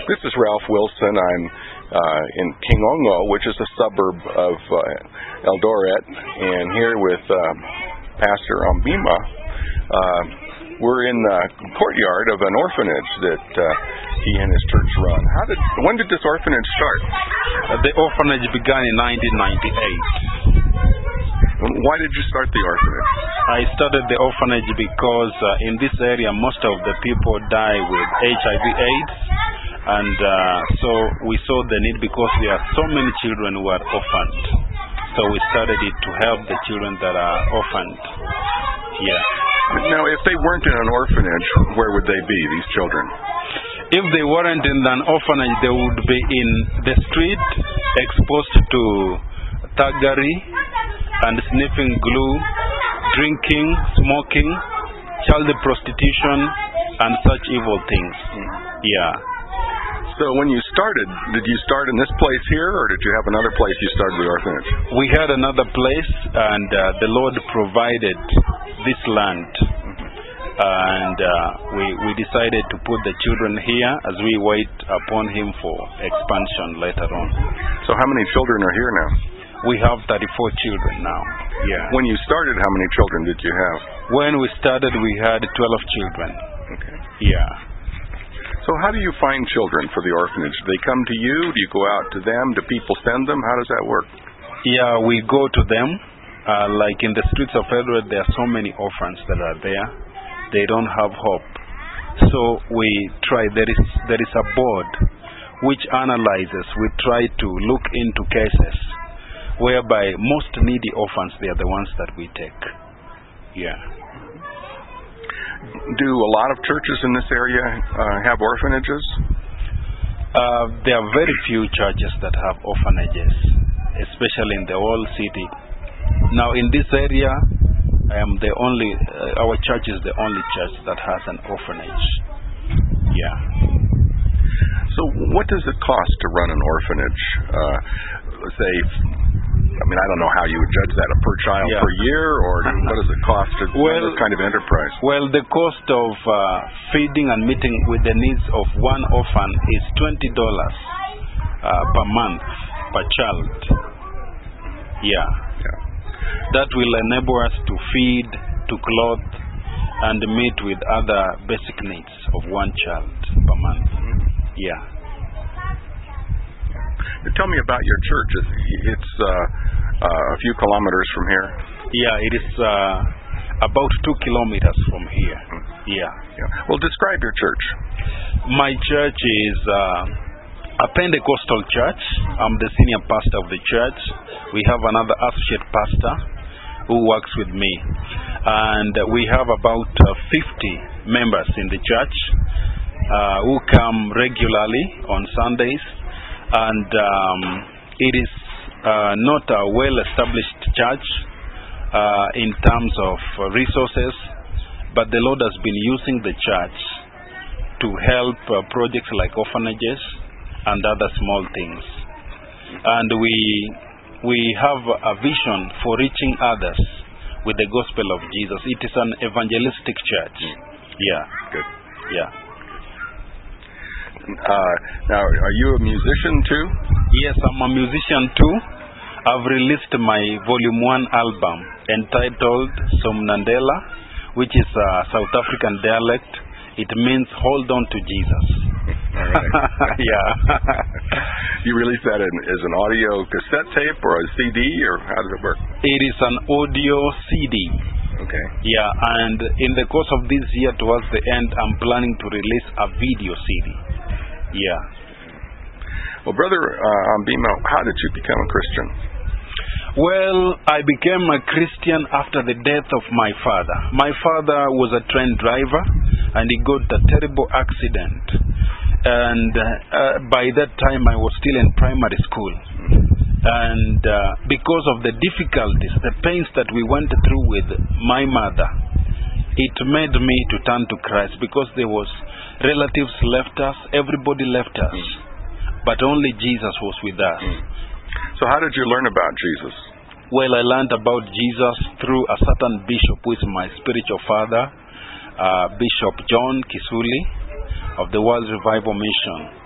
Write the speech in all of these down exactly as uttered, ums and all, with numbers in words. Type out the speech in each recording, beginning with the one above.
This is Ralph Wilson. I'm uh, in Kingongo, which is a suburb of uh, Eldoret, and here with uh, Pastor Ambima. Uh, we're in the courtyard of an orphanage that uh, he and his church run. How did? When did this orphanage start? Uh, the orphanage began in nineteen ninety-eight. Why did you start the orphanage? I started the orphanage because uh, in this area most of the people die with H I V AIDS, and uh, so we saw the need because there are so many children who are orphaned. So we started it to help the children that are orphaned. Yeah. Now, if they weren't in an orphanage, where would they be, these children? If they weren't in an orphanage, they would be in the street, exposed to thuggery and sniffing glue, drinking, smoking, child prostitution, and such evil things. Yeah. So when you started, did you start in this place here, or did you have another place you started the orphanage? We had another place, and uh, the Lord provided this land. And uh, we, we decided to put the children here as we wait upon Him for expansion later on. So how many children are here now? We have thirty-four children now. Yeah. When you started, how many children did you have? When we started, we had twelve children. Okay. Yeah. So how do you find children for the orphanage? Do they come to you? Do you go out to them? Do people send them? How does that work? Yeah, we go to them. Uh, like in the streets of Eldoret, there are so many orphans that are there. They don't have hope. So we try, there is, there is a board which analyzes. We try to look into cases whereby most needy orphans, they are the ones that we take. Yeah. Do a lot of churches in this area uh, have orphanages? Uh, there are very few churches that have orphanages, especially in the whole city. Now in this area, I am the only, uh, our church is the only church that has an orphanage. Yeah. So what does it cost to run an orphanage? Uh, say, I mean, I don't know how you would judge that, a per child yeah. per year, or what does it cost to well, run this kind of enterprise? Well, the cost of uh, feeding and meeting with the needs of one orphan is twenty dollars uh, per month, per child. Yeah. yeah. That will enable us to feed, to clothe, and meet with other basic needs of one child per month. Yeah. Tell me about your church. It's uh, uh, a few kilometers from here. Yeah, it is uh, about two kilometers from here. Yeah. yeah. Well, describe your church. My church is uh, a Pentecostal church. I'm the senior pastor of the church. We have another associate pastor who works with me. And we have about uh, fifty members in the church uh, who come regularly on Sundays. And um, it is uh, not a well-established church uh, in terms of resources, but the Lord has been using the church to help uh, projects like orphanages and other small things. And we we have a vision for reaching others with the gospel of Jesus. It is an evangelistic church. Yeah. Good. Yeah. Uh, now, are you a musician too? Yes, I'm a musician too. I've released my volume one album entitled Somnandela, which is a South African dialect. It means hold on to Jesus. Yeah. You release that in, as an audio cassette tape or a C D, or how does it work? It is an audio C D. Okay. Yeah, and in the course of this year, towards the end, I'm planning to release a video C D. Yeah. Well, Brother uh, Ambima, how did you become a Christian? Well, I became a Christian after the death of my father. My father was a train driver, and he got a terrible accident. And uh, by that time, I was still in primary school. And uh, because of the difficulties, the pains that we went through with my mother, it made me to turn to Christ, because there was relatives left us, everybody left us, mm. but only Jesus was with us. Mm. So how did you learn about Jesus? Well, I learned about Jesus through a certain bishop who is my spiritual father, uh, Bishop John Kisuli of the World Revival Mission.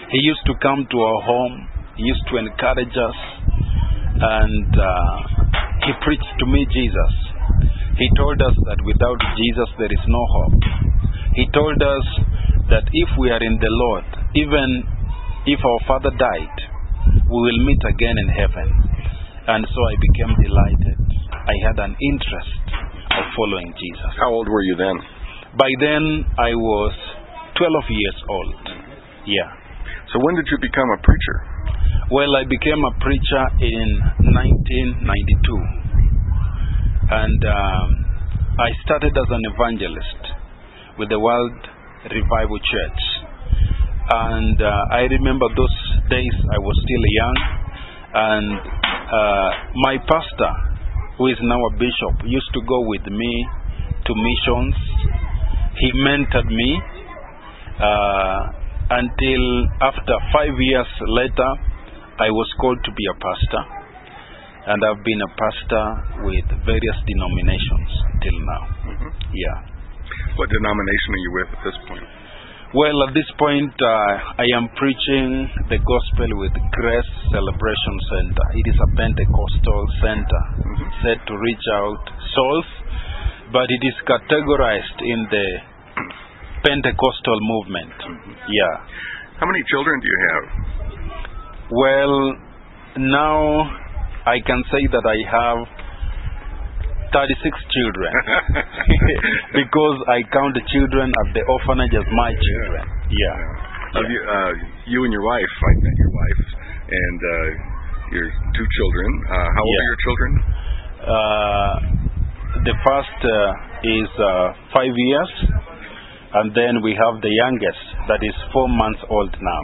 He used to come to our home. He used to encourage us. And uh, he preached to me Jesus. He told us that without Jesus there is no hope. He told us that if we are in the Lord, even if our father died, we will meet again in heaven. And so I became delighted. I had an interest of following Jesus. How old were you then? By then I was twelve years old. Yeah. So when did you become a preacher? Well, I became a preacher in nineteen ninety-two. And um, I started as an evangelist with the World Revival Church. And uh, I remember those days I was still young. And uh, my pastor, who is now a bishop, used to go with me to missions. He mentored me uh, until after five years later, I was called to be a pastor. And I've been a pastor with various denominations till now. Mm-hmm. Yeah. What denomination are you with at this point? Well, at this point, uh, I am preaching the gospel with Grace Celebration Center. It is a Pentecostal center Mm-hmm. set to reach out souls, but it is categorized in the Pentecostal movement. Mm-hmm. Yeah. How many children do you have? Well, now I can say that I have thirty-six children because I count the children at the orphanage as my children. Yeah. yeah. yeah. You, uh, you and your wife, I met your wife, and uh, your two children. Uh, how old Yeah. are your children? Uh, the first uh, is uh, five years, and then we have the youngest that is four months old now.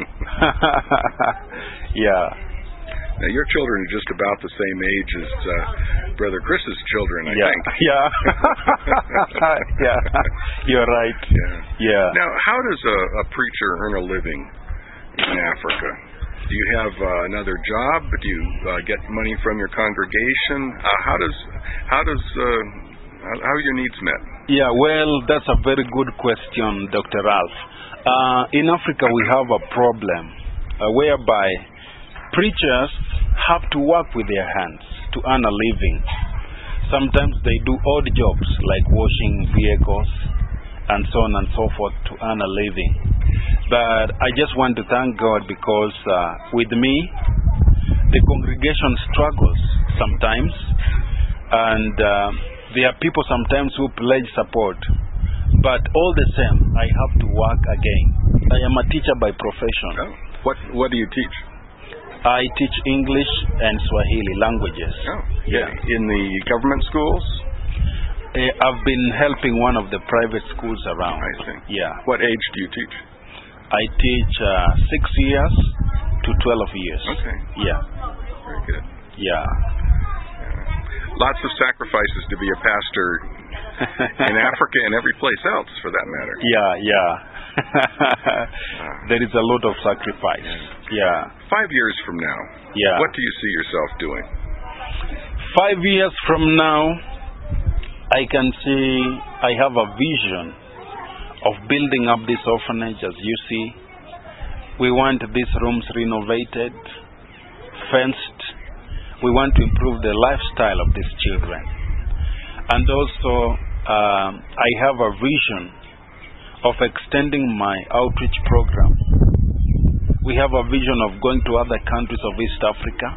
Yeah. Now, your children are just about the same age as uh, Brother Chris's children, I Yeah. think. Yeah. Yeah. You're right. Yeah. Yeah. Now, how does a, a preacher earn a living in Africa? Do you have uh, another job? Do you uh, get money from your congregation? Uh, how does how does uh, how how are your needs met? Yeah, well, that's a very good question, Doctor Ralph. Uh, in Africa, we have a problem uh, whereby preachers have to work with their hands to earn a living. Sometimes they do odd jobs like washing vehicles and so on and so forth to earn a living. But I just want to thank God because uh, with me, the congregation struggles sometimes, and uh, there are people sometimes who pledge support. But all the same, I have to work again. I am a teacher by profession. Oh. What what do you teach? I teach English and Swahili languages. Oh, Yeah. In the government schools? Uh, I've been helping one of the private schools around. I see. Yeah. What age do you teach? I teach uh, six years to twelve years. Okay. Yeah. Very good. Yeah. Lots of sacrifices to be a pastor in Africa and every place else, for that matter. Yeah, yeah. There is a lot of sacrifice. Yeah. Five years from now, Yeah. what do you see yourself doing? Five years from now, I can see I have a vision of building up this orphanage. As you see, we want these rooms renovated, fenced. We want to improve the lifestyle of these children. And also, um, I have a vision of extending my outreach program. We have a vision of going to other countries of East Africa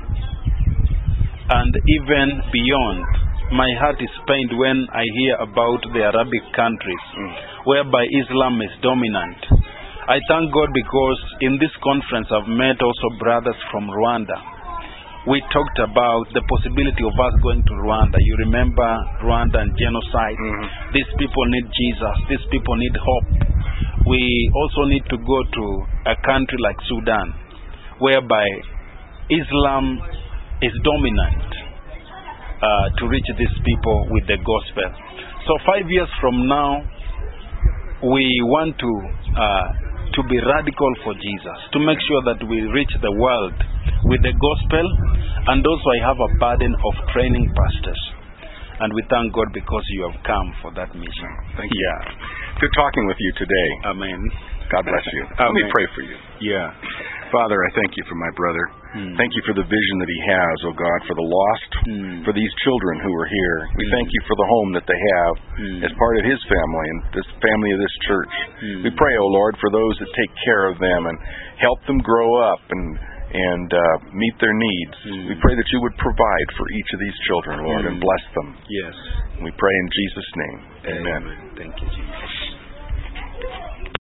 and even beyond. My heart is pained when I hear about the Arabic countries Mm. whereby Islam is dominant. I thank God because in this conference I've met also brothers from Rwanda. We talked about the possibility of us going to Rwanda. You remember Rwanda and genocide? Mhm. These people need Jesus. These people need hope. We also need to go to a country like Sudan, whereby Islam is dominant, uh, to reach these people with the gospel. So five years from now, we want to uh, to be radical for Jesus, to make sure that we reach the world with the gospel. And also I have a burden of training pastors. And we thank God because you have come for that mission. Thank you. Yeah. Good talking with you today. Amen. God bless you. Let me Amen. pray for you. Yeah. Father, I thank you for my brother. Mm. Thank you for the vision that he has, oh God, for the lost, Mm. for these children who are here. We Mm. thank you for the home that they have Mm. as part of his family and this family of this church. Mm. We pray, oh Lord, for those that take care of them and help them grow up and and uh, meet their needs. Mm. We pray that you would provide for each of these children, Lord, Mm. and bless them. Yes. We pray in Jesus' name. Amen. Amen. Thank you, Jesus.